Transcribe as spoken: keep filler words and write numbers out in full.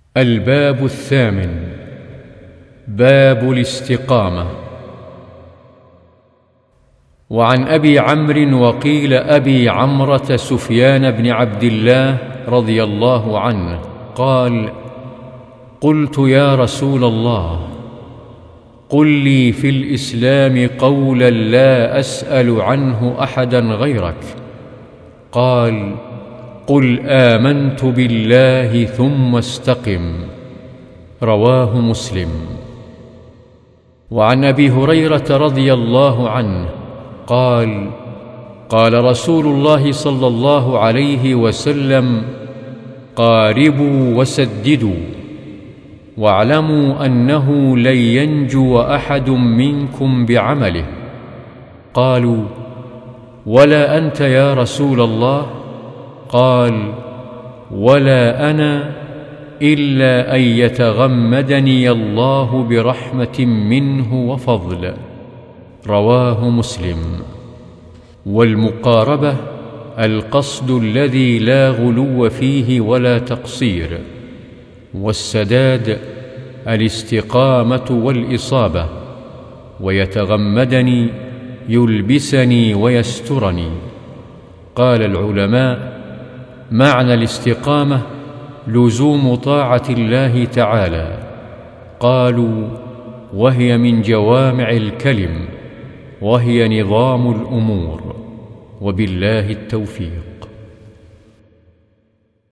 الباب الثامن: باب الاستقامة. وعن أبي عمرو وقيل أبي عمرة سفيان بن عبد الله رضي الله عنه قال: قلت يا رسول الله، قل لي في الإسلام قولا لا أسأل عنه أحدا غيرك. قال: قل آمنت بالله ثم استقم. رواه مسلم. وعن أبي هريرة رضي الله عنه قال: قال رسول الله صلى الله عليه وسلم: قاربوا وسددوا، واعلموا أنه لن ينجو أحد منكم بعمله. قالوا: ولا أنت يا رسول الله؟ قال: ولا أنا إلا أن يتغمدني الله برحمة منه وفضل. رواه مسلم. والمقاربة القصد الذي لا غلو فيه ولا تقصير، والسداد الاستقامة والإصابة. ويتغمدني يلبسني ويسترني. قال العلماء: معنى الاستقامة لزوم طاعة الله تعالى. قالوا: وهي من جوامع الكلم، وهي نظام الأمور. وبالله التوفيق.